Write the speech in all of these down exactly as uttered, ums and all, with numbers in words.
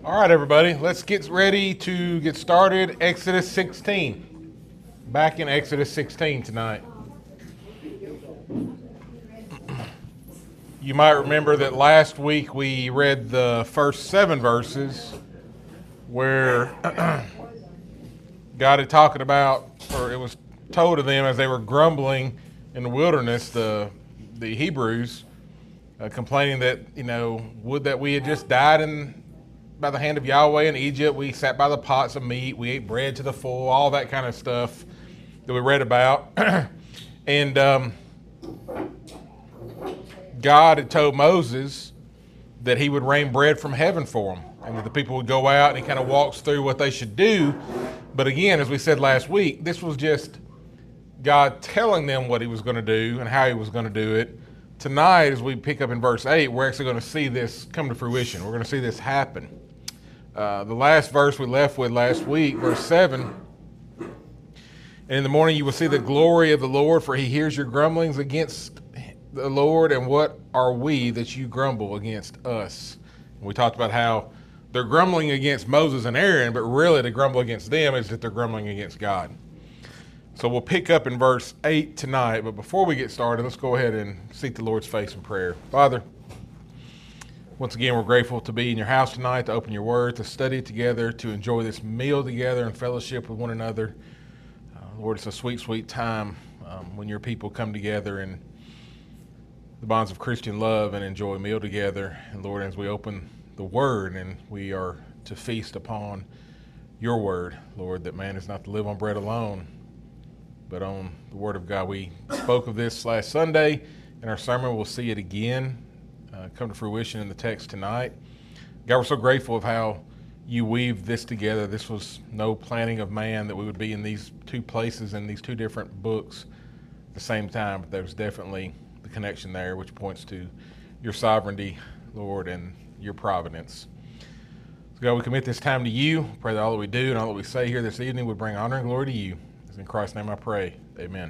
All right, everybody, let's get ready to get started. Exodus sixteen. Back in Exodus sixteen tonight. You might remember that last week we read the first seven verses where God had talked about, or it was told to them as they were grumbling in the wilderness, the the Hebrews, uh, complaining that, you know, would that we had just died in by the hand of Yahweh in Egypt. We sat by the pots of meat. We ate bread to the full, all that kind of stuff that we read about. and um, God had told Moses that he would rain bread from heaven for them, and that the people would go out, and he kind of walks through what they should do. But again, as we said last week, this was just God telling them what he was going to do and how he was going to do it. Tonight, as we pick up in verse eight, we're actually going to see this come to fruition. We're going to see this happen. Uh, the last verse we left with last week, verse seven, and in the morning you will see the glory of the Lord, for he hears your grumblings against the Lord, and what are we that you grumble against us? And we talked about how they're grumbling against Moses and Aaron, but really to grumble against them is that they're grumbling against God. So we'll pick up in verse eight tonight, but before we get started, let's go ahead and seek the Lord's face in prayer. Father, once again, we're grateful to be in your house tonight, to open your word, to study it together, to enjoy this meal together and fellowship with one another. Uh, Lord, it's a sweet, sweet time um, when your people come together in the bonds of Christian love and enjoy a meal together. And Lord, as we open the word and we are to feast upon your word, Lord, that man is not to live on bread alone, but on the word of God. We spoke of this last Sunday in our sermon. We'll see it again uh, come to fruition in the text tonight. God, we're so grateful of how you weave this together. This was no planning of man that we would be in these two places in these two different books at the same time, but there's definitely the connection there, which points to your sovereignty, Lord, and your providence. So God, we commit this time to you. Pray that all that we do and all that we say here this evening would bring honor and glory to you. In Christ's name I pray. Amen.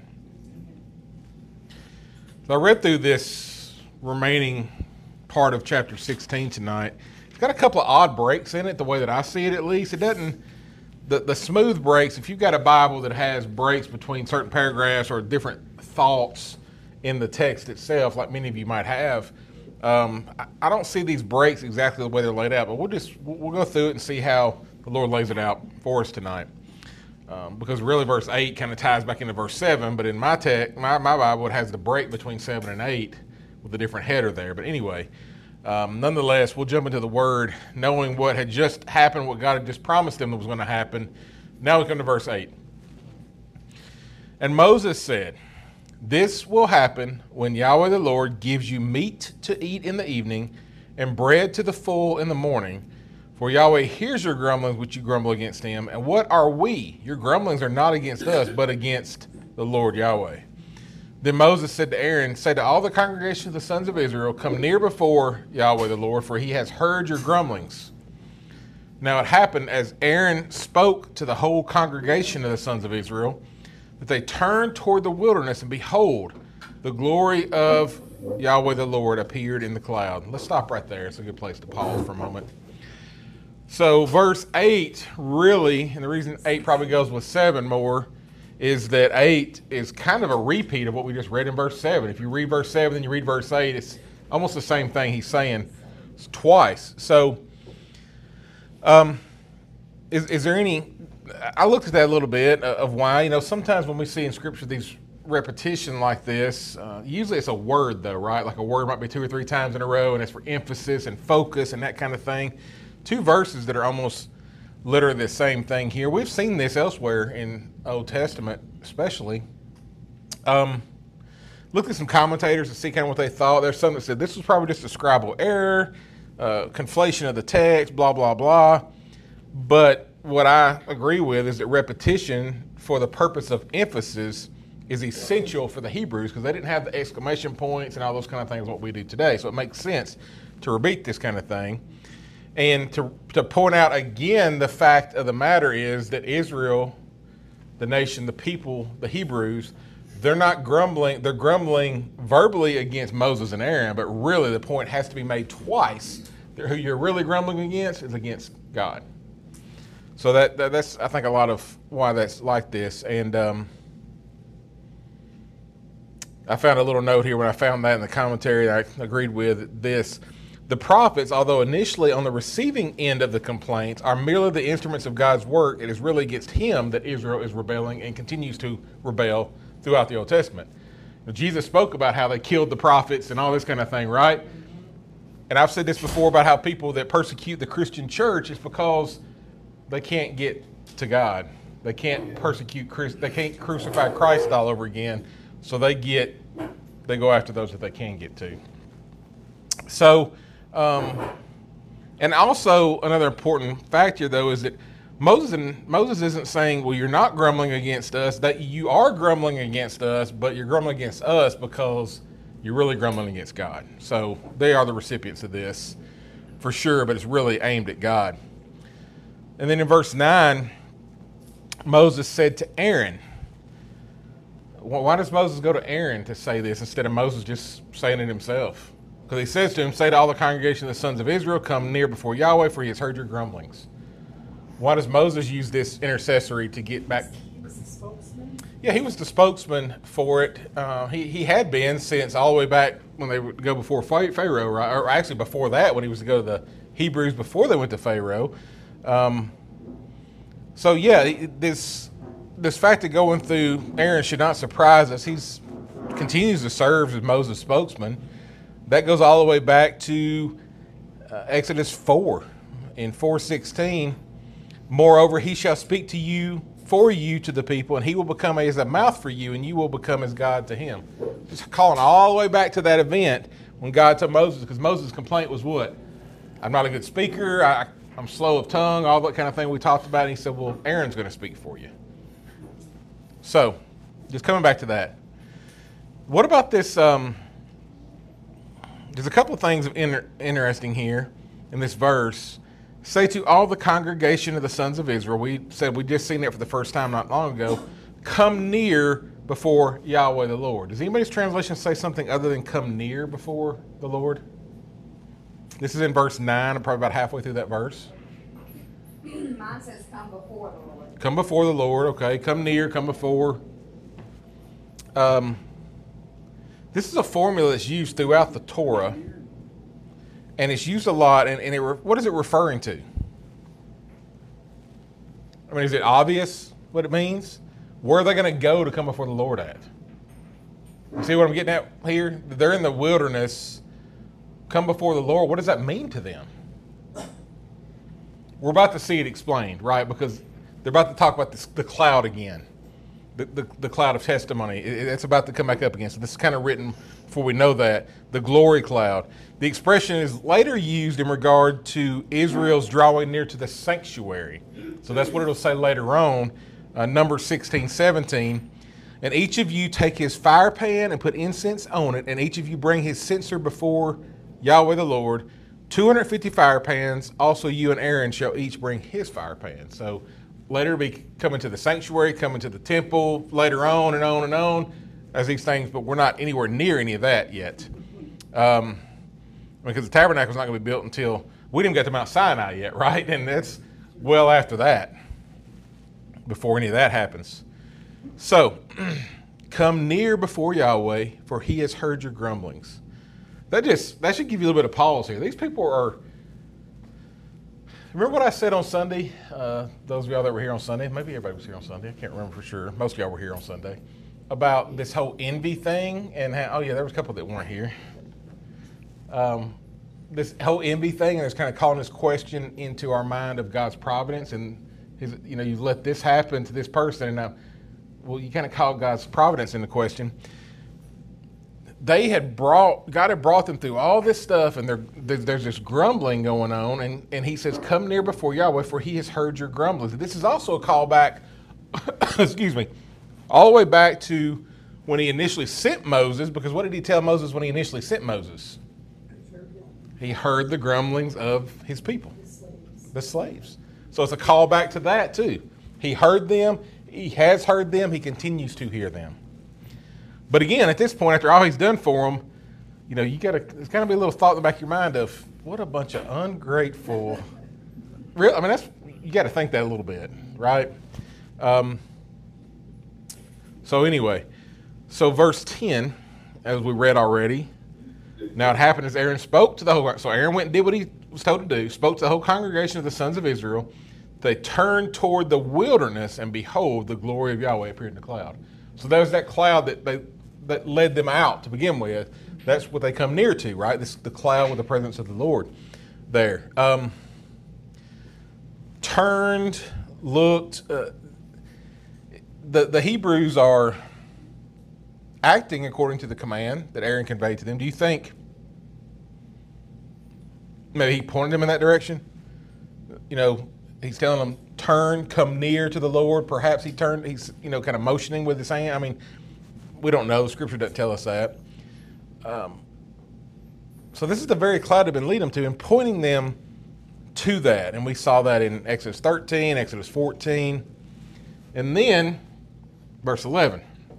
So I read through this remaining part of chapter sixteen tonight. It's got a couple of odd breaks in it, the way that I see it at least. It doesn't, the, the smooth breaks, if you've got a Bible that has breaks between certain paragraphs or different thoughts in the text itself, like many of you might have, um, I, I don't see these breaks exactly the way they're laid out, but we'll just, we'll go through it and see how the Lord lays it out for us tonight. Um, because really verse eight kind of ties back into verse seven, but in my text, my, my Bible, it has the break between seven and eight with a different header there. But anyway, um, nonetheless, we'll jump into the word, knowing what had just happened, what God had just promised them that was going to happen. Now we come to verse eight. And Moses said, "This will happen when Yahweh the Lord gives you meat to eat in the evening and bread to the full in the morning. For Yahweh hears your grumblings which you grumble against him. And what are we? Your grumblings are not against us, but against the Lord Yahweh." Then Moses said to Aaron, "Say to all the congregation of the sons of Israel, come near before Yahweh the Lord, for he has heard your grumblings." Now it happened as Aaron spoke to the whole congregation of the sons of Israel, that they turned toward the wilderness, and behold, the glory of Yahweh the Lord appeared in the cloud. Let's stop right there. It's a good place to pause for a moment. So verse eight really, and the reason eight probably goes with seven more, is that eight is kind of a repeat of what we just read in verse seven. If you read verse seven, then you read verse eight, it's almost the same thing he's saying twice. So um, is, is there any, I looked at that a little bit of why, you know, sometimes when we see in Scripture these repetition like this, uh, usually it's a word though, right? Like a word might be two or three times in a row, and it's for emphasis and focus and that kind of thing. Two verses that are almost literally the same thing here. We've seen this elsewhere in Old Testament, especially. Um, looked at some commentators to see kind of what they thought. There's some that said this was probably just a scribal error, uh, conflation of the text, blah, blah, blah. But what I agree with is that repetition for the purpose of emphasis is essential for the Hebrews, because they didn't have the exclamation points and all those kind of things what we do today. So it makes sense to repeat this kind of thing. And to, to point out again, the fact of the matter is that Israel, the nation, the people, the Hebrews, they're not grumbling. They're grumbling verbally against Moses and Aaron, but really the point has to be made twice Who you're really grumbling against is against God. So that, that that's, I think, a lot of why that's like this. And um, I found a little note here when I found that in the commentary. I agreed with this. The prophets, although initially on the receiving end of the complaints, are merely the instruments of God's work. It is really against him that Israel is rebelling and continues to rebel throughout the Old Testament. Now, Jesus spoke about how they killed the prophets and all this kind of thing, right? And I've said this before about how people that persecute the Christian church is because they can't get to God. They can't persecute Christ. They can't crucify Christ all over again. So they get, they go after those that they can get to. So, um, and also another important factor though is that Moses and Moses isn't saying, well, you're not grumbling against us. That you are grumbling against us, but you're grumbling against us because you're really grumbling against God. So they are the recipients of this for sure, but it's really aimed at God. And then in verse nine, Moses said to Aaron, why does Moses go to Aaron to say this instead of Moses just saying it himself? Because he says to him, say to all the congregation of the sons of Israel, come near before Yahweh, for he has heard your grumblings. Why does Moses use this intercessory to get back? He was the spokesman? Yeah, he was the spokesman for it. Uh, he, he had been since all the way back when they would go before Pharaoh, right? Or actually before that, when he was to go to the Hebrews before they went to Pharaoh. Um, so yeah, this this fact of going through Aaron should not surprise us. He's continues to serve as Moses' spokesman. That goes all the way back to uh, Exodus four. In four sixteen, moreover, he shall speak to you for you to the people, and he will become as a mouth for you, and you will become as God to him. Just calling all the way back to that event when God told Moses, because Moses' complaint was what? I'm not a good speaker, I, I'm slow of tongue, all that kind of thing we talked about. And he said, well, Aaron's going to speak for you. So, just coming back to that. What about this? Um, there's a couple of things inter- interesting here in this verse. Say to all the congregation of the sons of Israel, we said we just seen it for the first time not long ago, come near before Yahweh the Lord. Does anybody's translation say something other than come near before the Lord? This is in verse nine, I'm probably about halfway through that verse. Mine says come before the Lord. Come before the Lord, okay. Come near, come before. Um, this is a formula that's used throughout the Torah. And it's used a lot, and, and it, what is it referring to? I mean, is it obvious what it means? Where are they going to go to come before the Lord at? You see what I'm getting at here? They're in the wilderness, come before the Lord. What does that mean to them? We're about to see it explained, right? Because they're about to talk about this, the cloud again, the, the, the cloud of testimony. It, it's about to come back up again. So this is kind of written before we know that, the glory cloud. The expression is later used in regard to Israel's drawing near to the sanctuary. So that's what it'll say later on, uh, Numbers sixteen, seventeen. And each of you take his fire pan and put incense on it, and each of you bring his censer before Yahweh the Lord. two hundred fifty fire pans, also you and Aaron shall each bring his fire pan. So later it'll be coming to the sanctuary, coming to the temple, later on and on and on as these things, but we're not anywhere near any of that yet. Um, because the tabernacle is not going to be built until, we didn't get to Mount Sinai yet, right? And that's well after that, before any of that happens. So, come near before Yahweh, for he has heard your grumblings. That just, that should give you a little bit of pause here. These people are, remember what I said on Sunday? Uh, those of y'all that were here on Sunday, maybe everybody was here on Sunday, I can't remember for sure. Most of y'all were here on Sunday. About this whole envy thing, and how, oh yeah, there was a couple that weren't here. Um, this whole envy thing, and it's kind of calling this question into our mind of God's providence, and his, you know, you've let this happen to this person, and now, well, you kind of call God's providence into question. They had brought, God had brought them through all this stuff, and there, there's this grumbling going on, and, and he says, come near before Yahweh, for he has heard your grumblings. This is also a callback, excuse me, all the way back to when he initially sent Moses, because what did he tell Moses when he initially sent Moses? He heard the grumblings of his people, the slaves. the slaves. So it's a callback to that too. He heard them, he has heard them, he continues to hear them. But again, at this point, after all he's done for them, you know, you got to, there's got to be a little thought in the back of your mind of, What a bunch of ungrateful. Real, I mean, that's you got to think that a little bit, right? Um, so anyway, so verse ten, as we read already. Now it happened as Aaron spoke to the whole. So Aaron went and did what he was told to do. Spoke to the whole congregation of the sons of Israel. They turned toward the wilderness, and behold, the glory of Yahweh appeared in the cloud. So there's that cloud that they that led them out to begin with. That's what they come near to, right? This is the cloud with the presence of the Lord there. Um, turned, looked. Uh, the, the Hebrews are acting according to the command that Aaron conveyed to them. Do you think maybe he pointed them in that direction? You know, he's telling them, turn, come near to the Lord. Perhaps he turned, he's, you know, kind of motioning with his hand. I mean, we don't know. Scripture doesn't tell us that. Um, so this is the very cloud they've been leading them to and pointing them to that. And we saw that in Exodus thirteen, Exodus fourteen. And then, verse eleven.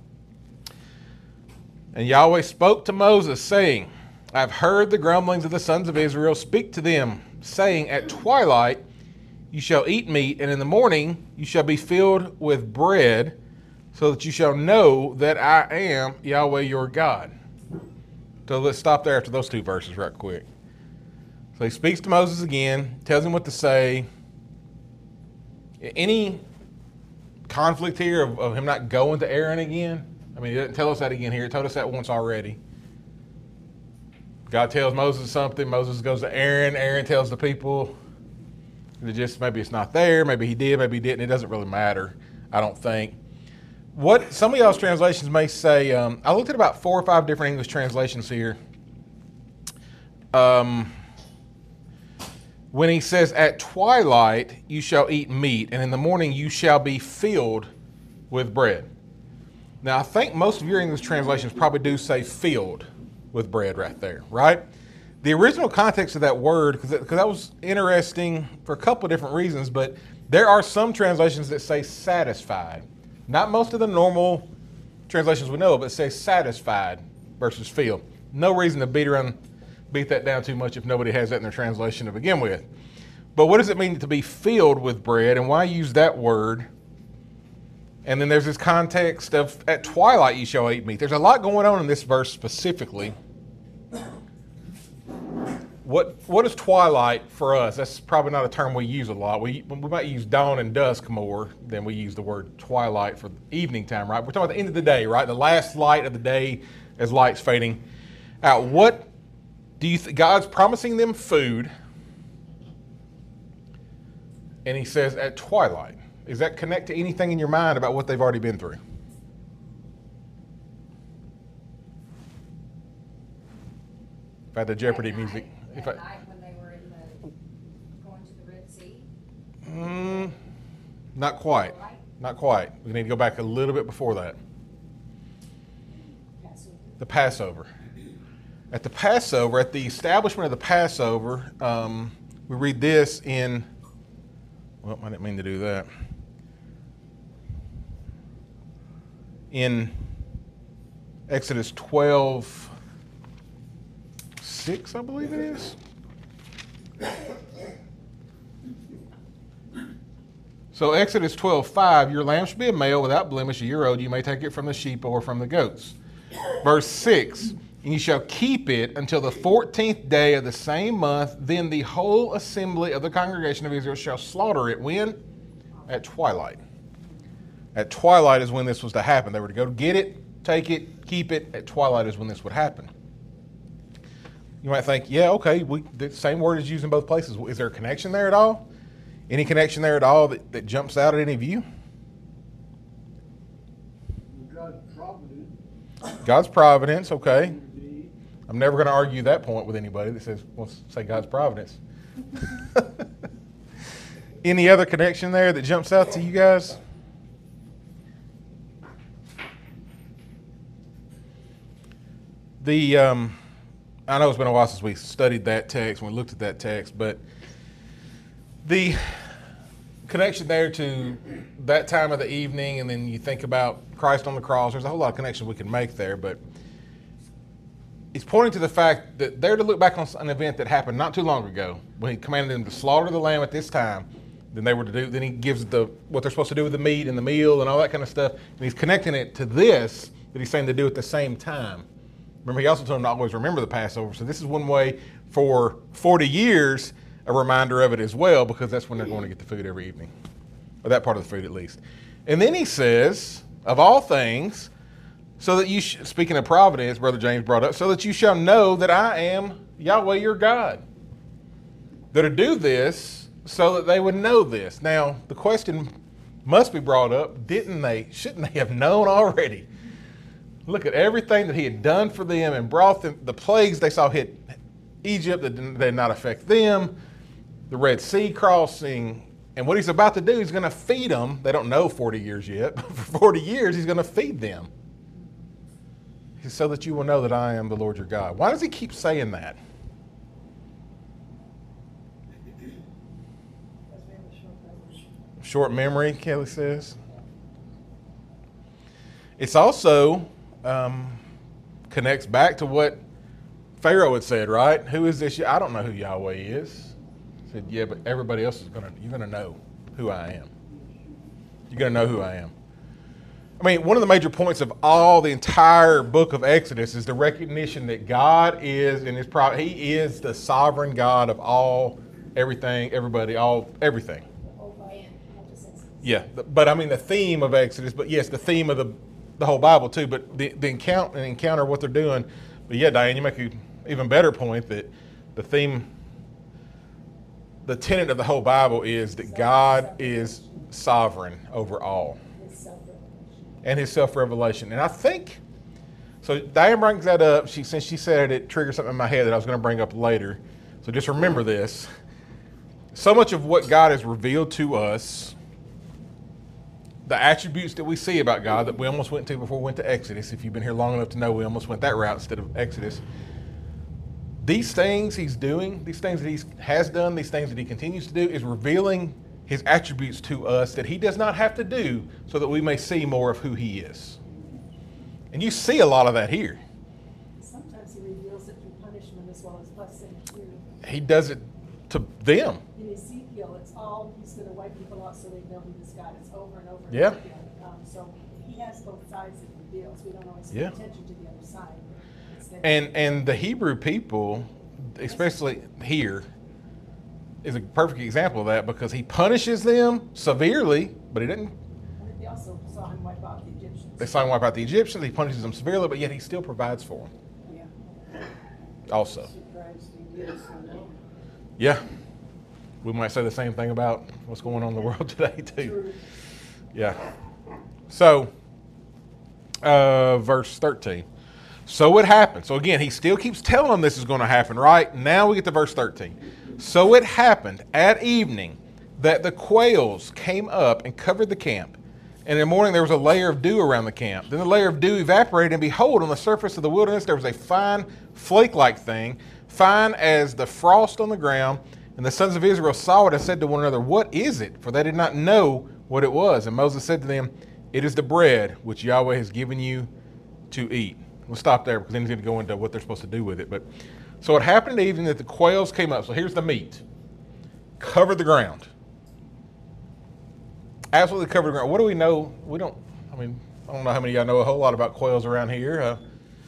And Yahweh spoke to Moses, saying, I have heard the grumblings of the sons of Israel. Speak to them, saying, at twilight you shall eat meat, and in the morning you shall be filled with bread, so that you shall know that I am Yahweh your God. So let's stop there after those two verses right quick. So he speaks to Moses again, tells him what to say. Any conflict here of, of him not going to Aaron again? I mean, he doesn't tell us that again here. It told us that once already. God tells Moses something. Moses goes to Aaron. Aaron tells the people. It just maybe it's not there. Maybe he did. Maybe he didn't. It doesn't really matter, I don't think. What some of y'all's translations may say, um, I looked at about four or five different English translations here. Um, when he says, at twilight you shall eat meat, and in the morning you shall be filled with bread. Now, I think most of your English translations probably do say filled with bread right there, right? The original context of that word, because that was interesting for a couple of different reasons, but there are some translations that say satisfied. Not most of the normal translations we know, but say satisfied versus filled. No reason to beat around, beat that down too much if nobody has that in their translation to begin with. But what does it mean to be filled with bread, and why use that word? And then there's this context of at twilight you shall eat meat. There's a lot going on in this verse specifically. What what is twilight for us? That's probably not a term we use a lot. We we might use dawn and dusk more than we use the word twilight for evening time, right? We're talking about the end of the day, right? The last light of the day as light's fading out. What do you think? God's promising them food, and he says at twilight. Does that connect to anything in your mind about what they've already been through? If I had the Jeopardy That music. Night, If that I, night when they were in the, going to the Red Sea? mm, not quite. Not quite. We need to go back a little bit before that. Passover. The Passover. At the Passover, at the establishment of the Passover, um, we read this in, well, I didn't mean to do that. In Exodus twelve, six, I believe it is. So Exodus twelve, five, your lamb should be a male without blemish, a year old. You may take it from the sheep or from the goats. Verse six, and you shall keep it until the fourteenth day of the same month. Then the whole assembly of the congregation of Israel shall slaughter it. When? At twilight. At twilight is when this was to happen. They were to go get it, take it, keep it. At twilight is when this would happen. You might think, yeah, okay, we, the same word is used in both places. Is there a connection there at all? Any connection there at all that, that jumps out at any of you? God's providence. God's providence, okay. I'm never going to argue that point with anybody that says, wants to say God's providence. Any other connection there that jumps out to you guys? The, um, I know it's been a while since we studied that text, when we looked at that text, but the connection there to that time of the evening, and then you think about Christ on the cross, there's a whole lot of connections we can make there, but he's pointing to the fact that they're to look back on an event that happened not too long ago when he commanded them to slaughter the lamb at this time. Then they were to do. Then he gives the what they're supposed to do with the meat and the meal and all that kind of stuff. And he's connecting it to this that he's saying to do at the same time. Remember, he also told them to always remember the Passover. So this is one way for forty years, a reminder of it as well, because that's when they're going to get the food every evening, or that part of the food at least. And then he says, of all things, so that you, sh- speaking of providence, Brother James brought up, so that you shall know that I am Yahweh your God. They're to do this so that they would know this. Now, the question must be brought up, didn't they, shouldn't they have known already? Look at everything that he had done for them and brought them, the plagues they saw hit Egypt that did, did not affect them, the Red Sea crossing, and what he's about to do, he's going to feed them. They don't know forty years yet, but for forty years he's going to feed them. He says, so that you will know that I am the Lord your God. Why does he keep saying that? Short memory, Kelly says. It's also um, connects back to what Pharaoh had said, right? Who is this? I don't know who Yahweh is. He said, yeah, but everybody else is gonna. You're gonna know who I am. You're gonna know who I am. I mean, one of the major points of all the entire book of Exodus is the recognition that God is in His pro. He is the sovereign God of all, everything, everybody, all everything. Yeah, but I mean the theme of Exodus, but yes, the theme of the the whole Bible too, but the, the encounter, encounter what they're doing. But yeah, Diane, you make an even better point that the theme, the tenet of the whole Bible is that God is sovereign over all. And His self-revelation. And I think, so Diane brings that up, She since she said it, it triggered something in my head that I was going to bring up later. So just remember this. So much of what God has revealed to us, the attributes that we see about God that we almost went to before we went to Exodus. If you've been here long enough to know, we almost went that route instead of Exodus. These things He's doing, these things that He has done, these things that He continues to do, is revealing His attributes to us that He does not have to do so that we may see more of who He is. And you see a lot of that here. Sometimes He reveals it through punishment as well as blessing too. He does it to them. In Ezekiel, it's all, He's going to wipe people out so they know He is God. It's over and over Yeah. again. Um, so He has both sides that He reveals. We don't always pay Yeah. attention to the other side. Instead And and the Hebrew people, especially here, is a perfect example of that because He punishes them severely, but He didn't. They also saw Him wipe out the Egyptians. They saw Him wipe out the Egyptians. He punishes them severely, but yet He still provides for them. Yeah. Also, Surprised he did so long. yeah, we might say the same thing about what's going on in the world today too. Yeah. So, uh, verse thirteen. So it happened. So again, he still keeps telling them this is going to happen, right? Now we get to verse thirteen. So it happened at evening that the quails came up and covered the camp. And in the morning there was a layer of dew around the camp. Then the layer of dew evaporated, and behold, on the surface of the wilderness there was a fine flake-like thing, fine as the frost on the ground. And the sons of Israel saw it and said to one another, what is it? For they did not know what it was. And Moses said to them, it is the bread which Yahweh has given you to eat. We'll stop there because then he's going to go into what they're supposed to do with it. But so it happened in the evening that the quails came up. So here's the meat. Covered the ground. Absolutely covered the ground. What do we know? We don't, I mean, I don't know how many of y'all know a whole lot about quails around here. Uh,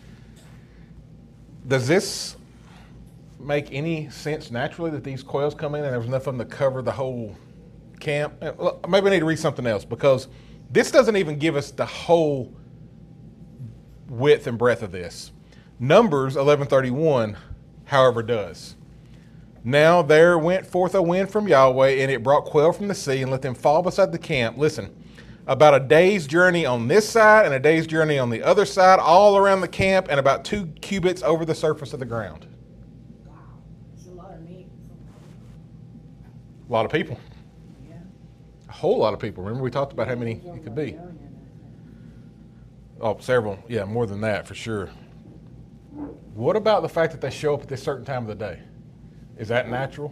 does this make any sense naturally that these quails come in and there was enough of them to cover the whole camp? Well, maybe I need to read something else because this doesn't even give us the whole width and breadth of this. Numbers eleven thirty-one, however, does. Now there went forth a wind from Yahweh, and it brought quail from the sea, and let them fall beside the camp. Listen, about a day's journey on this side and a day's journey on the other side, all around the camp, and about two cubits over the surface of the ground. Wow. It's a lot of meat. A lot of people. Yeah. A whole lot of people. Remember we talked about how many it could be. Oh, several. Yeah, more than that for sure. What about the fact that they show up at this certain time of the day? Is that natural?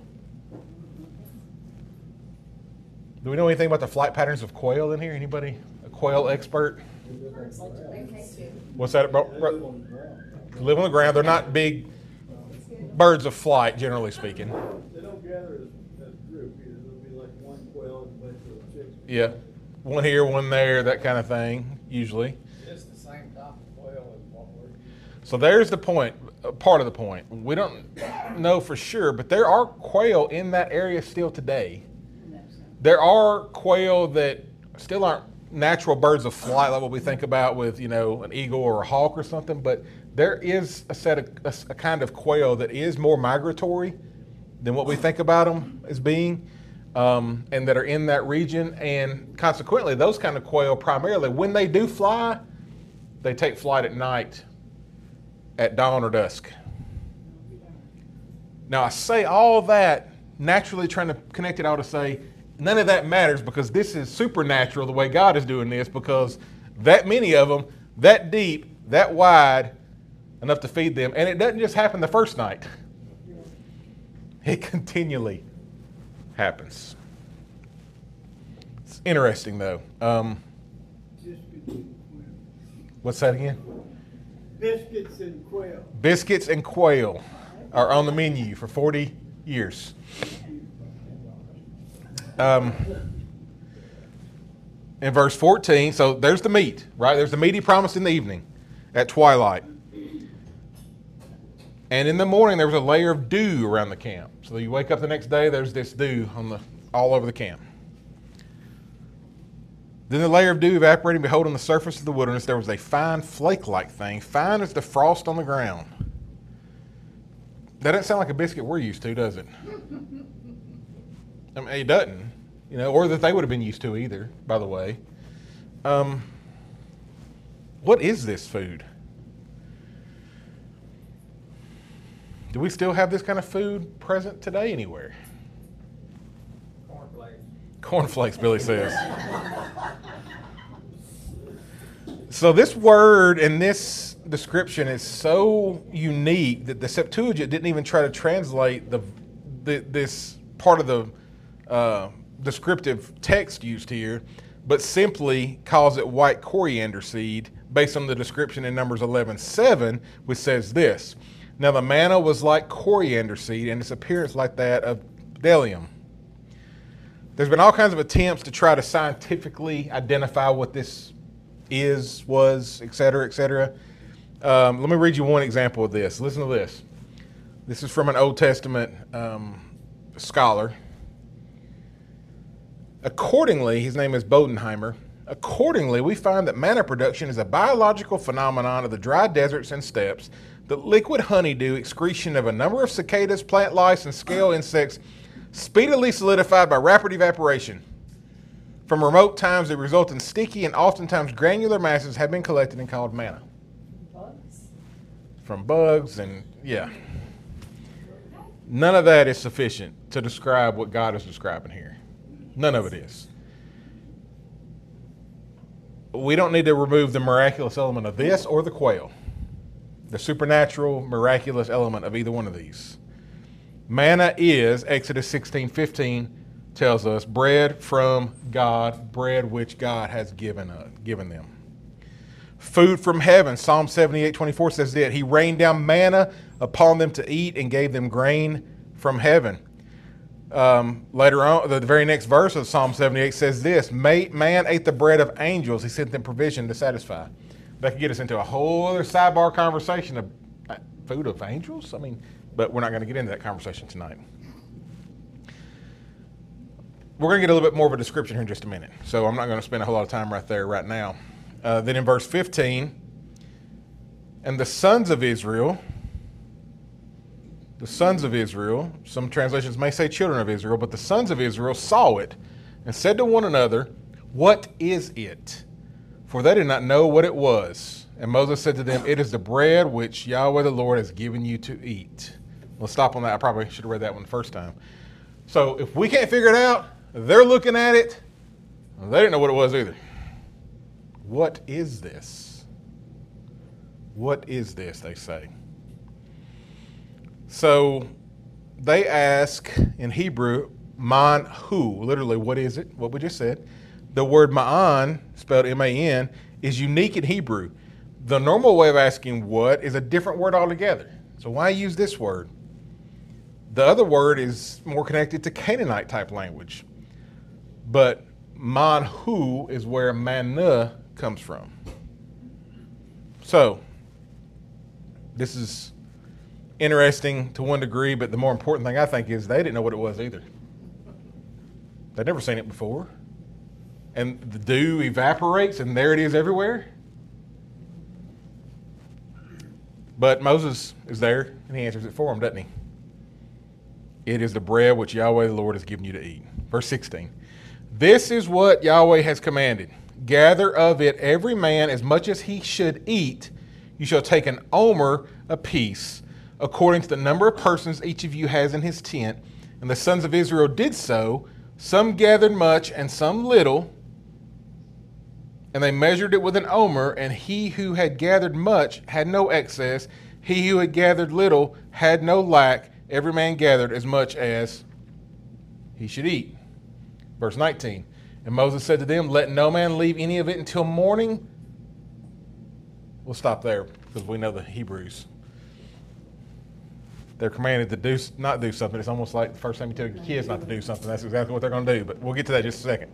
Do we know anything about the flight patterns of quail in here? Anybody? A quail expert? Birds like to lay eggs. What's that? Bro, bro? live on the ground. They're not big birds of flight, generally speaking. They don't gather as, as a group either. There'll be like one quail and a bunch of chicks. Yeah, one here, one there, that kind of thing, usually. It's the same type of quail as what we're using. So there's the point, uh, part of the point. We don't know for sure, but there are quail in that area still today. There are quail that still aren't natural birds of flight like what we think about with, you know, an eagle or a hawk or something, but there is a set of a, a kind of quail that is more migratory than what we think about them as being, um, and that are in that region. And consequently, those kind of quail primarily, when they do fly, they take flight at night, at dawn or dusk. Now, I say all that naturally trying to connect it all to say none of that matters, because this is supernatural the way God is doing this, because that many of them, that deep, that wide, enough to feed them. And it doesn't just happen the first night. It continually happens. It's interesting, though. Um, what's that again? Biscuits and quail. Biscuits and quail are on the menu for forty years. Um, in verse fourteen, so there's the meat, right? There's the meat he promised in the evening at twilight. And in the morning, there was a layer of dew around the camp. So you wake up the next day, there's this dew on the all over the camp. Then the layer of dew evaporating, behold, on the surface of the wilderness, there was a fine flake-like thing, fine as the frost on the ground. That doesn't sound like a biscuit we're used to, does it? I mean, it doesn't, you know, or that they would have been used to either, by the way. Um, what is this food? Do we still have this kind of food present today anywhere? Cornflakes. Cornflakes, Billy says. So this word and this description is so unique that the Septuagint didn't even try to translate the, the this part of the uh, descriptive text used here, but simply calls it white coriander seed based on the description in Numbers eleven seven, which says this: now the manna was like coriander seed, and its appearance like that of bdellium. There's been all kinds of attempts to try to scientifically identify what this is, was, et cetera, et cetera. Um, let me read you one example of this. Listen to this. This is from an Old Testament um, scholar. Accordingly, his name is Bodenheimer. Accordingly, we find that manna production is a biological phenomenon of the dry deserts and steppes. The liquid honeydew excretion of a number of cicadas, plant lice, and scale insects speedily solidified by rapid evaporation. From remote times, the resultant sticky and oftentimes granular masses have been collected and called manna. Bugs. From bugs and, yeah. None of that is sufficient to describe what God is describing here. None of it is. We don't need to remove the miraculous element of this or the quail. The supernatural, miraculous element of either one of these. Manna is, Exodus sixteen fifteen tells us, bread from God, bread which God has given uh, given them. Food from heaven, Psalm seventy-eight twenty-four says that he rained down manna upon them to eat and gave them grain from heaven. Um, later on, the very next verse of Psalm seventy-eight says this: man ate the bread of angels, he sent them provision to satisfy. That could get us into a whole other sidebar conversation of uh, food of angels? I mean, but we're not going to get into that conversation tonight. We're going to get a little bit more of a description here in just a minute, so I'm not going to spend a whole lot of time right there right now. Uh, then in verse fifteen, and the sons of Israel, the sons of Israel, some translations may say children of Israel, but the sons of Israel saw it and said to one another, what is it? For they did not know what it was. And Moses said to them, it is the bread which Yahweh the Lord has given you to eat. We'll stop on that. I probably should have read that one the first time. So if we can't figure it out, they're looking at it. They didn't know what it was either. What is this? What is this, they say. So they ask in Hebrew, man hu, literally, what is it? What we just said. The word ma'an, spelled M A N, is unique in Hebrew. The normal way of asking what is a different word altogether. So why use this word? The other word is more connected to Canaanite type language. But manhu is where manna comes from. So, this is interesting to one degree, but the more important thing I think is they didn't know what it was either. They'd never seen it before. And the dew evaporates and there it is everywhere. But Moses is there and he answers it for them, doesn't he? It is the bread which Yahweh the Lord has given you to eat. Verse sixteen. This is what Yahweh has commanded. Gather of it every man as much as he should eat. You shall take an omer apiece, according to the number of persons each of you has in his tent. And the sons of Israel did so. Some gathered much and some little. And they measured it with an omer, and he who had gathered much had no excess. He who had gathered little had no lack. Every man gathered as much as he should eat. Verse nineteen. And Moses said to them, let no man leave any of it until morning. We'll stop there because we know the Hebrews. They're commanded to do not do something. It's almost like the first time you tell your kids not to do something. That's exactly what they're going to do. But we'll get to that in just a second.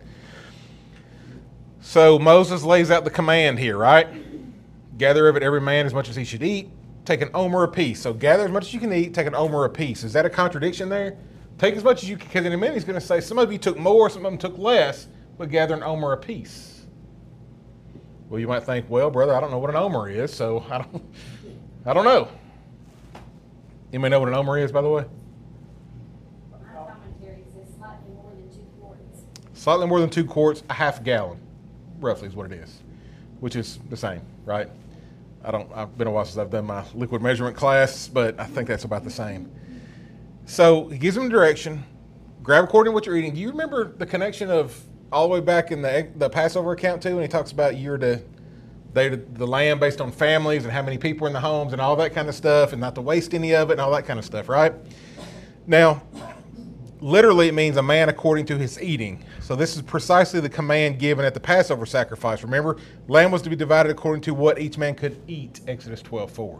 So Moses lays out the command here, right? Gather of it every man as much as he should eat. Take an omer apiece. So gather as much as you can eat. Take an omer apiece. Is that a contradiction there? Take as much as you can. Because in a minute he's going to say some of you took more, some of them took less, but gather an omer apiece. Well, you might think, well, brother, I don't know what an omer is, so I don't, I don't know. Anybody know what an omer is, by the way? My commentary says slightly more than two quarts. Slightly more than two quarts, a half gallon, roughly is what it is, which is the same, right? I don't. I've been a while since I've done my liquid measurement class, but I think that's about the same. So he gives them direction. Grab according to what you're eating. Do you remember the connection of all the way back in the the Passover account too, when he talks about you're to they the lamb based on families and how many people are in the homes and all that kind of stuff, and not to waste any of it and all that kind of stuff, right? Now, literally it means a man according to his eating. So this is precisely the command given at the Passover sacrifice. Remember, lamb was to be divided according to what each man could eat, Exodus twelve four.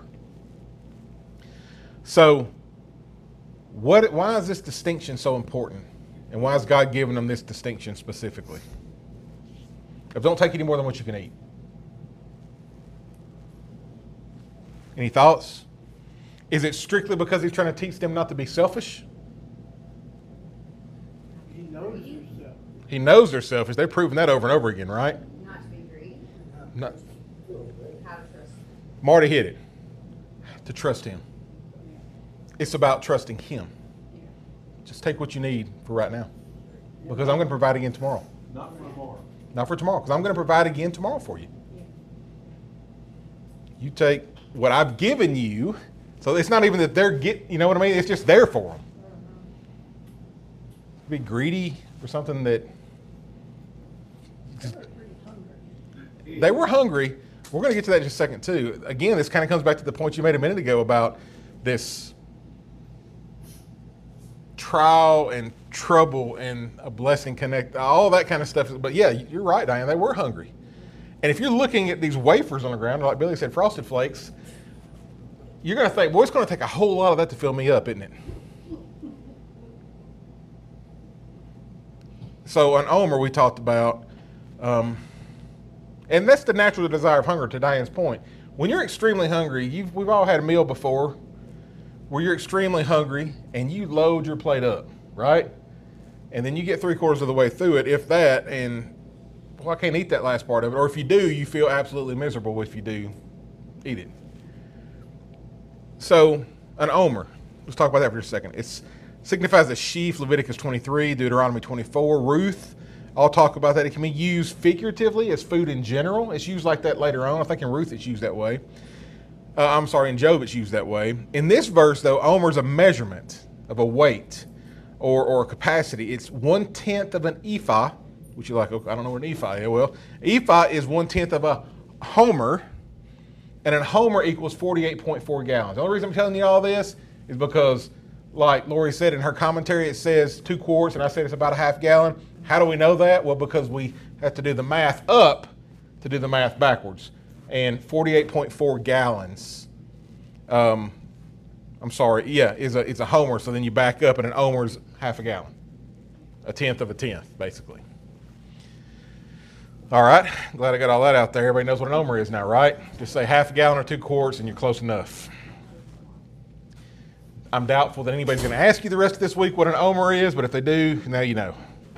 So, what? why is this distinction so important? And why has God given them this distinction specifically? If don't take any more than what you can eat. Any thoughts? Is it strictly because he's trying to teach them not to be selfish? He knows himself. He knows they're selfish. They've proven that over and over again, right? Not to be greedy. Not, How to trust. Marty hit it. To trust him. It's about trusting him. Just take what you need for right now. Because I'm going to provide again tomorrow. Not for tomorrow. Not for tomorrow. Because I'm going to provide again tomorrow for you. You take what I've given you. So it's not even that they're get. You know what I mean? It's just there for them. Be greedy for something that just, they were hungry. We're going to get to that in just a second too. Again, this kind of comes back to the point you made a minute ago about this trial and trouble and a blessing connect, all that kind of stuff. But yeah, you're right, Diane. They were hungry. And if you're looking at these wafers on the ground, like Billy said, Frosted Flakes, you're going to think, boy, it's going to take a whole lot of that to fill me up, isn't it? So an omer we talked about, um, and that's the natural desire of hunger, to Diane's point. When you're extremely hungry, you've, we've all had a meal before where you're extremely hungry and you load your plate up, right? And then you get three quarters of the way through it, if that, and well, I can't eat that last part of it. Or if you do, you feel absolutely miserable if you do eat it. So an omer, let's talk about that for just a second. It signifies a sheaf, Leviticus twenty-three, Deuteronomy twenty-four, Ruth. I'll talk about that. It can be used figuratively as food in general. It's used like that later on. I think in Ruth it's used that way. Uh, I'm sorry, in Job it's used that way. In this verse, though, omer is a measurement of a weight or, or a capacity. It's one-tenth of an ephah, which you're like, okay, I don't know what an ephah is. Well, ephah is one-tenth of a homer, and a homer equals forty-eight point four gallons. The only reason I'm telling you all this is because, like Lori said in her commentary, it says two quarts, and I said it's about a half gallon. How do we know that? Well, because we have to do the math up to do the math backwards. and forty-eight point four gallons. Um, I'm sorry, yeah, is a it's a homer. So then you back up, and an omer is half a gallon, a tenth of a tenth, basically. All right, glad I got all that out there. Everybody knows what an omer is now, right? Just say half a gallon or two quarts, and you're close enough. I'm doubtful that anybody's going to ask you the rest of this week what an omer is, but if they do, now you know.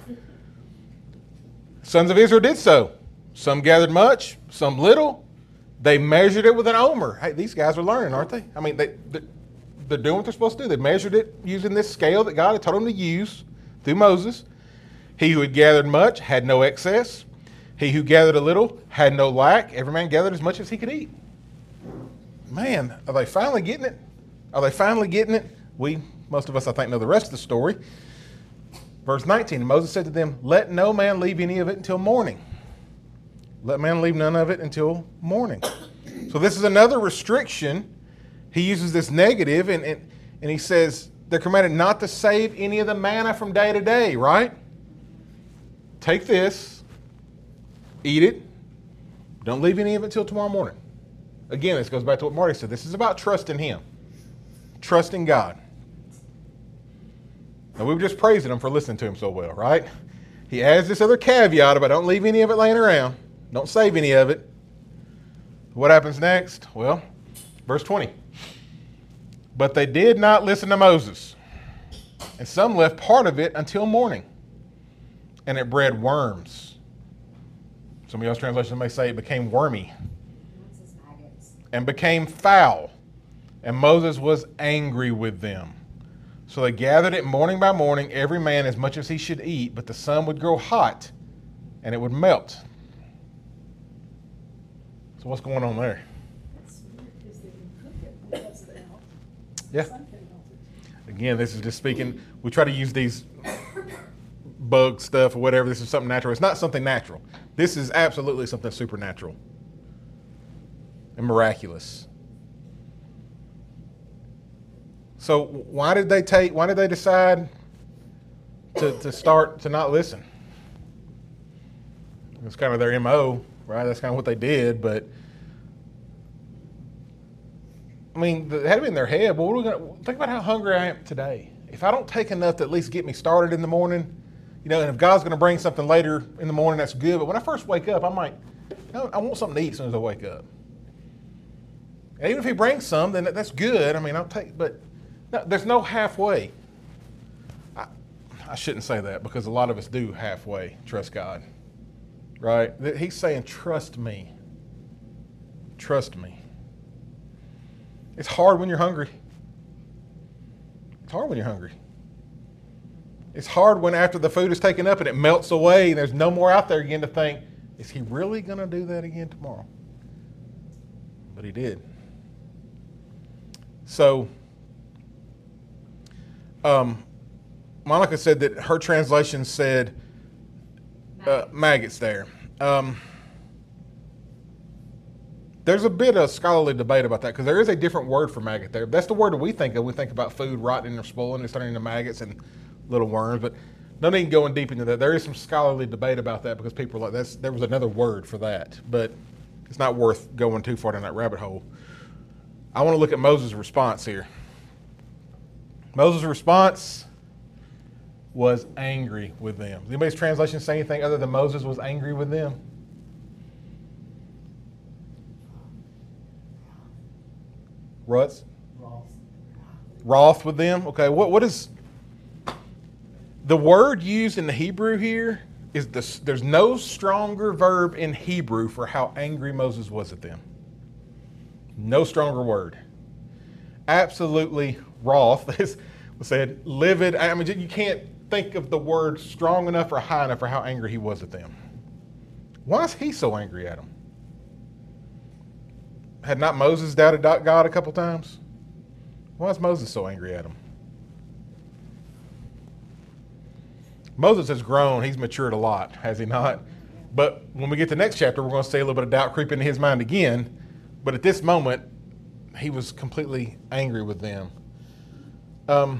Sons of Israel did so. Some gathered much, some little. They measured it with an omer. Hey, these guys are learning, aren't they? I mean, they, they're doing what they're supposed to do. They measured it using this scale that God had told them to use through Moses. He who had gathered much had no excess. He who gathered a little had no lack. Every man gathered as much as he could eat. Man, are they finally getting it? Are they finally getting it? We, most of us, I think, know the rest of the story. Verse nineteen, Moses said to them, let no man leave any of it until morning. Let man leave none of it until morning. So this is another restriction. He uses this negative, and, and, and he says they're commanded not to save any of the manna from day to day, right? Take this, eat it, don't leave any of it until tomorrow morning. Again, this goes back to what Marty said. This is about trusting him, trusting God. Now, we were just praising him for listening to him so well, right? He adds this other caveat about don't leave any of it laying around. Don't save any of it. What happens next? Well, verse twenty. But they did not listen to Moses, and some left part of it until morning, and it bred worms. Some of y'all's translations may say it became wormy and became foul, and Moses was angry with them. So they gathered it morning by morning, every man as much as he should eat, but the sun would grow hot, and it would melt. So what's going on there? It's weird because they can cook it because of the melt. Yeah. The sun can melt it. Again, this is just speaking, we try to use these bug stuff or whatever. This is something natural. It's not something natural. This is absolutely something supernatural and miraculous. So why did they take, why did they decide to, to start to not listen? It's kind of their M O, right? That's kind of what they did, but I mean, it had to be in their head, well, what are we going to, think about how hungry I am today. If I don't take enough to at least get me started in the morning, you know, and if God's going to bring something later in the morning, that's good. But when I first wake up, I'm like, you know, I want something to eat as soon as I wake up. And even if he brings some, then that's good. I mean, I'll take, but no, there's no halfway. I, I shouldn't say that because a lot of us do halfway trust God, right? He's saying, trust me. Trust me. It's hard when you're hungry. It's hard when you're hungry. It's hard when after the food is taken up and it melts away and there's no more out there again to think, is he really going to do that again tomorrow? But he did. So, um, Monica said that her translation said uh, maggots there. Um, there's a bit of scholarly debate about that because there is a different word for maggot there. That's the word that we think of. We think about food rotting or spoiling and turning into maggots and little worms, but no need going deep into that. There is some scholarly debate about that because people are like, that's, there was another word for that, but it's not worth going too far down that rabbit hole. I want to look at Moses' response here. Moses' response was angry with them. Does anybody's translation say anything other than Moses was angry with them? Ruts? Wroth. Wroth with them? Okay, what what is... The word used in the Hebrew here is this, there's no stronger verb in Hebrew for how angry Moses was at them. No stronger word. Absolutely wroth. As was said, livid. I mean, you can't think of the word strong enough or high enough for how angry he was at them. Why is he so angry at them? Had not Moses doubted God a couple times? Why is Moses so angry at him? Moses has grown. He's matured a lot, has he not? But when we get to the next chapter, we're going to see a little bit of doubt creep into his mind again. But at this moment, he was completely angry with them. Um,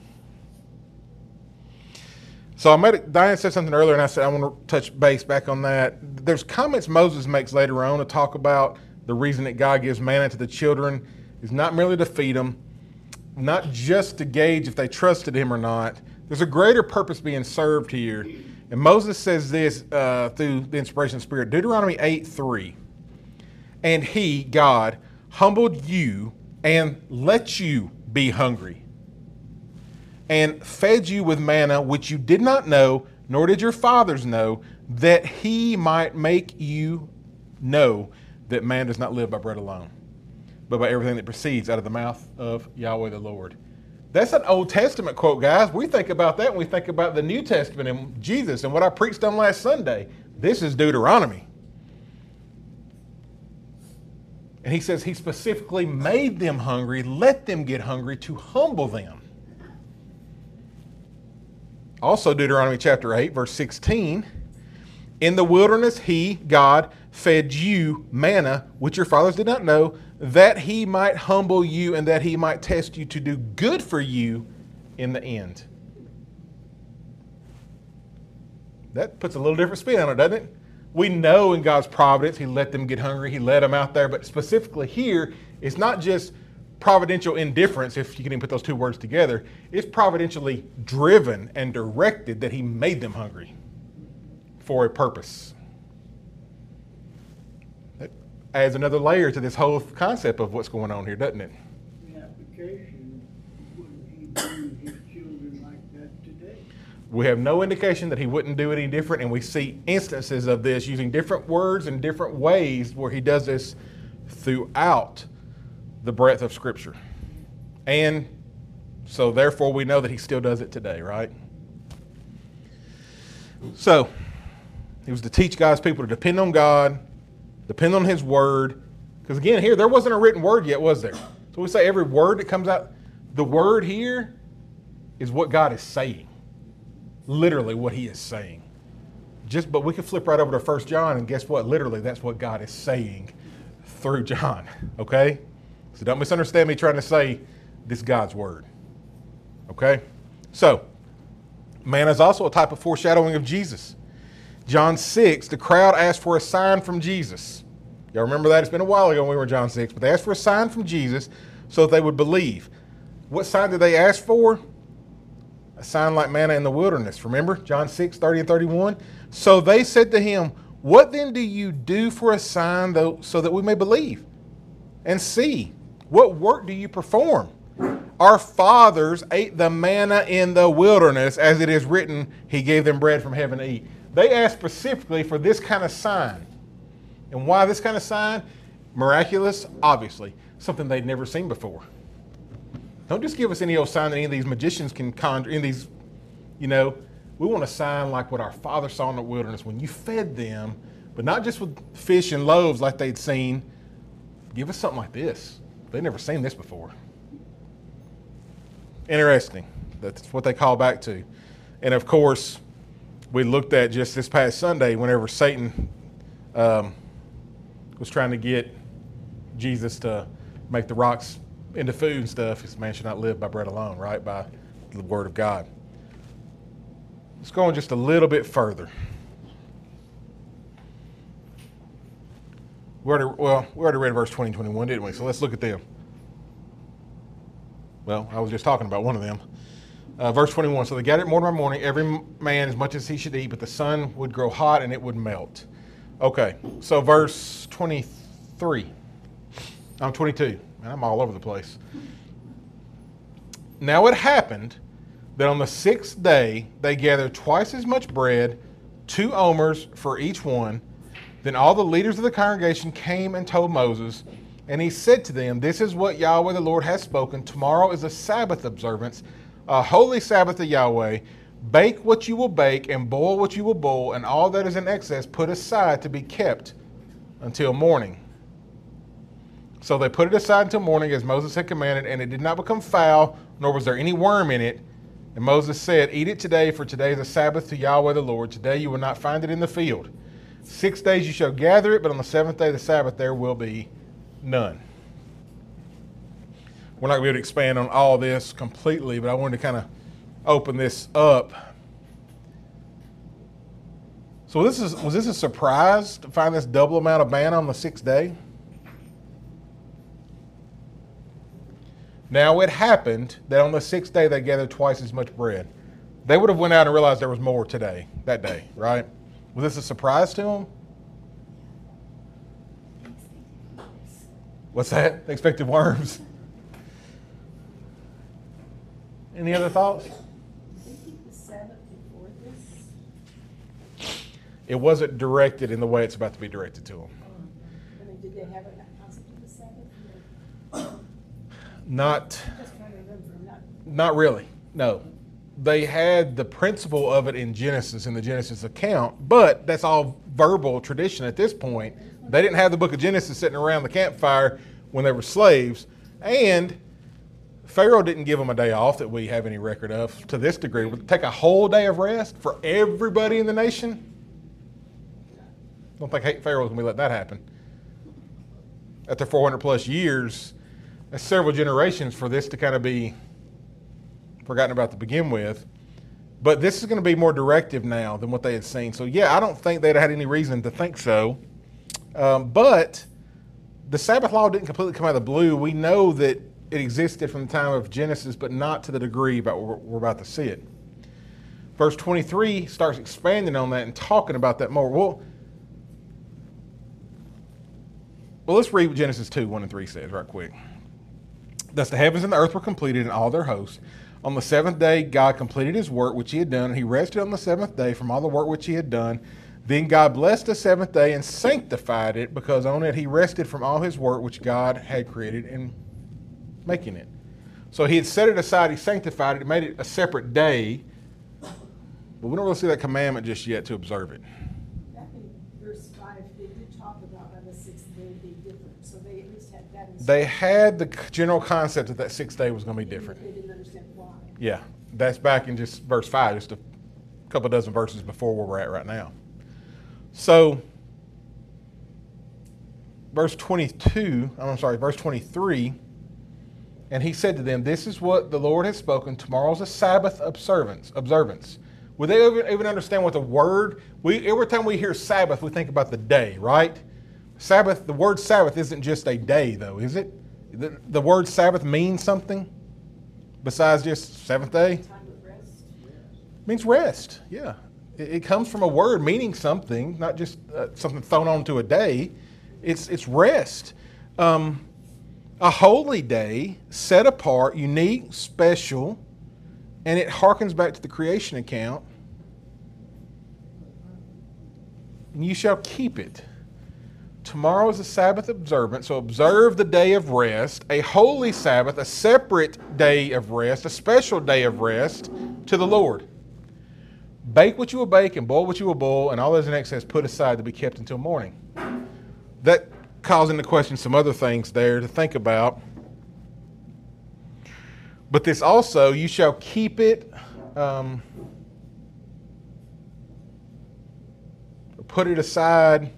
so I made it, Diane said something earlier, and I said I want to touch base back on that. There's comments Moses makes later on to talk about The reason that God gives manna to the children is not merely to feed them, not just to gauge if they trusted him or not. There's a greater purpose being served here. And Moses says this uh, through the inspiration of the Spirit. Deuteronomy eight three. And he, God, humbled you and let you be hungry, and fed you with manna which you did not know, nor did your fathers know, that he might make you know that man does not live by bread alone, but by everything that proceeds out of the mouth of Yahweh the Lord. That's an Old Testament quote, guys. We think about that when we think about the New Testament and Jesus and what I preached on last Sunday. This is Deuteronomy. And he says he specifically made them hungry, let them get hungry to humble them. Also, Deuteronomy chapter eight, verse sixteen. In the wilderness, he, God, fed you manna, which your fathers did not know, that he might humble you and that he might test you to do good for you in the end. That puts a little different spin on it, doesn't it? We know in God's providence, he let them get hungry, he led them out there, but specifically here, it's not just providential indifference, if you can even put those two words together. It's providentially driven and directed that he made them hungry for a purpose. That adds another layer to this whole concept of what's going on here, doesn't it? In application, wouldn't he do his children like that today? We have no indication that he wouldn't do any different, and we see instances of this using different words and different ways where he does this throughout the breadth of Scripture. And so therefore we know that he still does it today, right? So he was to teach God's people to depend on God, depend on his word. Because again, here, there wasn't a written word yet, was there? So we say every word that comes out, the word here is what God is saying. Literally what he is saying. Just, but we can flip right over to First John, and guess what? Literally, that's what God is saying through John, okay? So don't misunderstand me trying to say this is God's word. Okay? So, manna is also a type of foreshadowing of Jesus. John six, the crowd asked for a sign from Jesus. Y'all remember that? It's been a while ago when we were in John six, but they asked for a sign from Jesus so that they would believe. What sign did they ask for? A sign like manna in the wilderness. Remember? John six, thirty and thirty-one. So they said to him, what then do you do for a sign though, so that we may believe and see? What work do you perform? Our fathers ate the manna in the wilderness, as it is written, he gave them bread from heaven to eat. They asked specifically for this kind of sign. And why this kind of sign? Miraculous, obviously. Something they'd never seen before. Don't just give us any old sign that any of these magicians can conjure, any of these, you know, we want a sign like what our father saw in the wilderness when you fed them, but not just with fish and loaves like they'd seen. Give us something like this. They've never seen this before. Interesting. That's what they call back to. And of course, we looked at just this past Sunday whenever Satan um, was trying to get Jesus to make the rocks into food and stuff. This man should not live by bread alone, right? By the word of God. Let's go on just a little bit further. We already, well, we already read verse twenty and twenty-one, didn't we? So let's look at them. Well, I was just talking about one of them. Uh, verse twenty-one, so they gathered morning by morning, every man as much as he should eat, but the sun would grow hot and it would melt. Okay, so verse twenty-three. I'm twenty-two. Man, I'm all over the place. Now it happened that on the sixth day they gathered twice as much bread, two omers for each one. Then all the leaders of the congregation came and told Moses, and he said to them, this is what Yahweh the Lord has spoken. Tomorrow is a Sabbath observance, a holy Sabbath to Yahweh. Bake what you will bake and boil what you will boil, and all that is in excess put aside to be kept until morning. So they put it aside until morning as Moses had commanded, and it did not become foul, nor was there any worm in it. And Moses said, eat it today, for today is a Sabbath to Yahweh the Lord. Today you will not find it in the field. Six days you shall gather it, but on the seventh day, the Sabbath, there will be none. We're not going to be able to expand on all this completely, but I wanted to kind of open this up. So this is, was this a surprise to find this double amount of manna on the sixth day? Now it happened that on the sixth day they gathered twice as much bread. They would have went out and realized there was more today, that day, right? Was this a surprise to them? What's that? They expected worms. Any other thoughts? Did they keep the Sabbath before this? It wasn't directed in the way it's about to be directed to them. I mean, did they have a concept of the Sabbath? Not, I'm just trying to remember, not, not really, no. They had the principle of it in Genesis, in the Genesis account, but that's all verbal tradition at this point. They didn't have the book of Genesis sitting around the campfire when they were slaves, and Pharaoh didn't give them a day off that we have any record of to this degree. Would take a whole day of rest for everybody in the nation? I don't think Pharaoh was going to let that happen. After four hundred plus years, that's several generations for this to kind of be forgotten about to begin with. But this is going to be more directive now than what they had seen. So, yeah, I don't think they'd had any reason to think so. Um, but the Sabbath law didn't completely come out of the blue. We know that it existed from the time of Genesis, but not to the degree about we're, we're about to see it. Verse twenty-three starts expanding on that and talking about that more. Well, well let's read what Genesis two, one and three says right quick. Thus the heavens and the earth were completed and all their hosts. On the seventh day, God completed his work which he had done, and he rested on the seventh day from all the work which he had done. Then God blessed the seventh day and sanctified it, because on it he rested from all his work which God had created in making it. So he had set it aside, he sanctified it, he made it a separate day, but we don't really see that commandment just yet to observe it. back in verse five, they did talk about on the sixth day being different, so they at least had that in They had the general concept that that sixth day was going to be different. They didn't understand why. Yeah, that's back in just verse five, just a couple dozen verses before where we're at right now. So, verse twenty-two, I'm sorry, verse twenty-three, and he said to them, this is what the Lord has spoken, tomorrow's a Sabbath observance. observance. Would they even, even understand what the word, we every time we hear Sabbath, we think about the day, right? Sabbath, the word Sabbath isn't just a day though, is it? The, the word Sabbath means something besides just seventh day? Time of rest. It means rest, yeah. It, it comes from a word meaning something, not just uh, something thrown onto a day. It's, it's rest. Um, a holy day, set apart, unique, special, and it harkens back to the creation account. And you shall keep it. Tomorrow is a Sabbath observance, so observe the day of rest, a holy Sabbath, a separate day of rest, a special day of rest to the Lord. Bake what you will bake and boil what you will boil, and all that is in excess put aside to be kept until morning. That calls into question some other things there to think about. But this also, you shall keep it, um, put it aside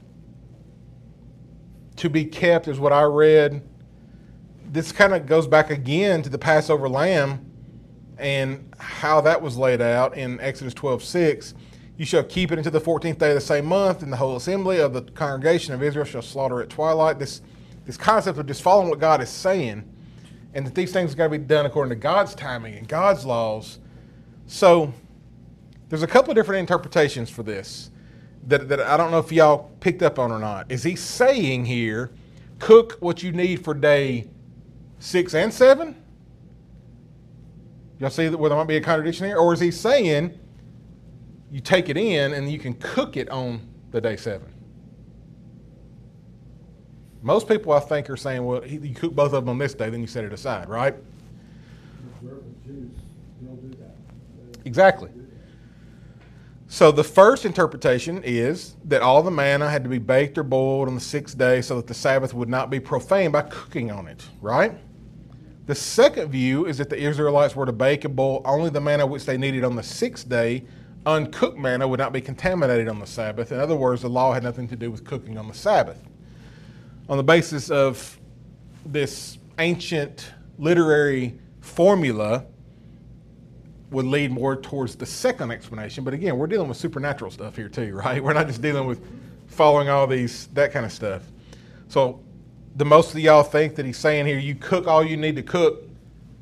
to be kept is what I read. This kind of goes back again to the Passover lamb and how that was laid out in Exodus twelve six. You shall keep it until the fourteenth day of the same month, and the whole assembly of the congregation of Israel shall slaughter at twilight. This, this concept of just following what God is saying, and that these things have got to be done according to God's timing and God's laws. So there's a couple of different interpretations for this that, that I don't know if y'all picked up on or not. Is he saying here, cook what you need for day six and seven? Y'all see where there might be a contradiction here? Or is he saying you take it in and you can cook it on the day seven? Most people, I think, are saying, well, you cook both of them on this day, then you set it aside, right? Exactly. So the first interpretation is that all the manna had to be baked or boiled on the sixth day so that the Sabbath would not be profaned by cooking on it, right? The second view is that the Israelites were to bake and boil only the manna which they needed on the sixth day. Uncooked manna would not be contaminated on the Sabbath. In other words, the law had nothing to do with cooking on the Sabbath. On the basis of this ancient literary formula would lead more towards the second explanation. But again, we're dealing with supernatural stuff here too, right? We're not just dealing with following all these, that kind of stuff. So the most of y'all think that he's saying here, you cook all you need to cook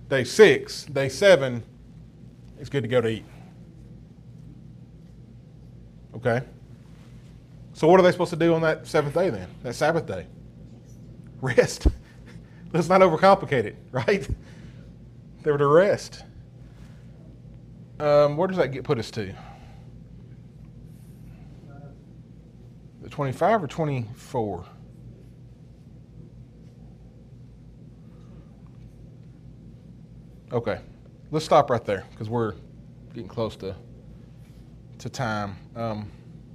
day six, day seven, it's good to go to eat. Okay? So what are they supposed to do on that seventh day then? That Sabbath day? Rest. Let's not overcomplicate it, right? They were to rest. Um, where does that get put us to? The twenty-five or twenty-four? Okay. Let's stop right there because we're getting close to to time. Um,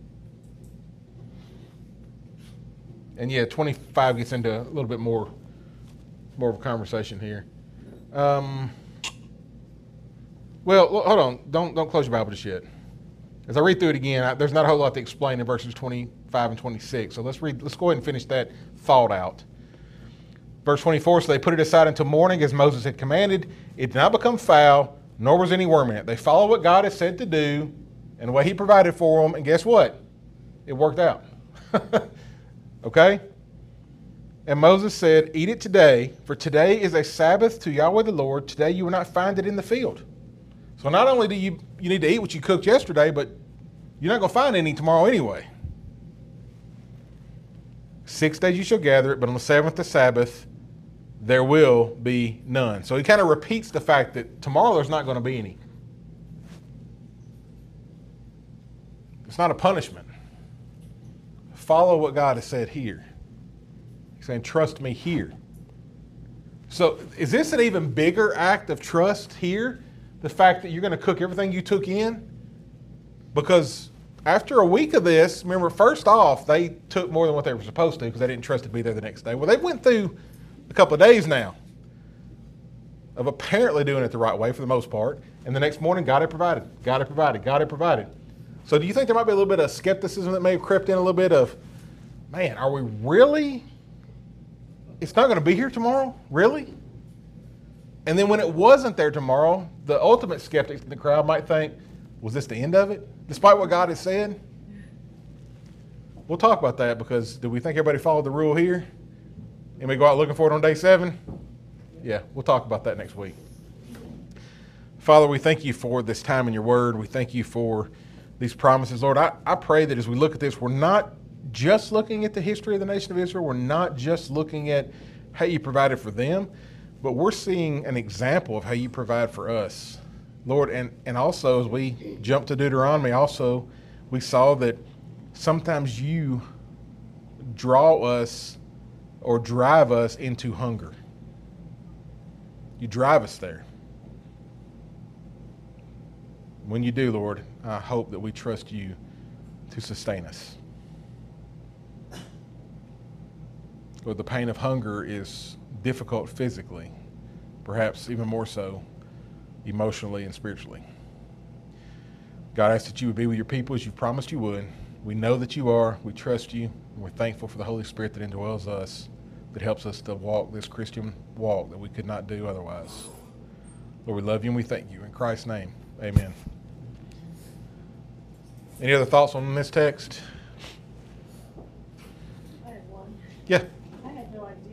and yeah, twenty-five gets into a little bit more more of a conversation here. Um, well, hold on. Don't don't close your Bible just yet. As I read through it again, I, there's not a whole lot to explain in verses twenty-five and twenty-six. So let's read. Let's go ahead and finish that thought out. Verse twenty-four, so they put it aside until morning as Moses had commanded. It did not become foul, nor was any worm in it. They followed what God had said to do and the way he provided for them. And guess what? It worked out. Okay? And Moses said, eat it today, for today is a Sabbath to Yahweh the Lord. Today you will not find it in the field. So not only do you, you need to eat what you cooked yesterday, but you're not going to find any tomorrow anyway. Six days you shall gather it, but on the seventh, the Sabbath, there will be none. So he kind of repeats the fact that tomorrow there's not going to be any. It's not a punishment. Follow what God has said here. He's saying, trust me here. So is this an even bigger act of trust here? The fact that you're going to cook everything you took in? Because after a week of this, remember, first off, they took more than what they were supposed to because they didn't trust to be there the next day. Well, they went through a couple of days now of apparently doing it the right way for the most part. And the next morning, God had provided, God had provided, God had provided. So do you think there might be a little bit of skepticism that may have crept in, a little bit of, man, are we really, it's not going to be here tomorrow? Really? And then when it wasn't there tomorrow, the ultimate skeptics in the crowd might think, was this the end of it? Despite what God has said? We'll talk about that because do we think everybody followed the rule here? And we go out looking for it on day seven? Yeah, we'll talk about that next week. Father, we thank you for this time in your word. We thank you for these promises. Lord, I, I pray that as we look at this, we're not just looking at the history of the nation of Israel. We're not just looking at how you provided for them, but we're seeing an example of how you provide for us. Lord, and, and also as we jump to Deuteronomy, also we saw that sometimes you draw us or drive us into hunger. You drive us there. When you do, Lord, I hope that we trust you to sustain us. Lord, the pain of hunger is difficult physically, perhaps even more so emotionally and spiritually. God, I ask that you would be with your people as you promised you would. We know that you are. We trust you. And we're thankful for the Holy Spirit that indwells us, that helps us to walk this Christian walk that we could not do otherwise. Lord, we love you and we thank you. In Christ's name, amen. Any other thoughts on this text? I have one. Yeah.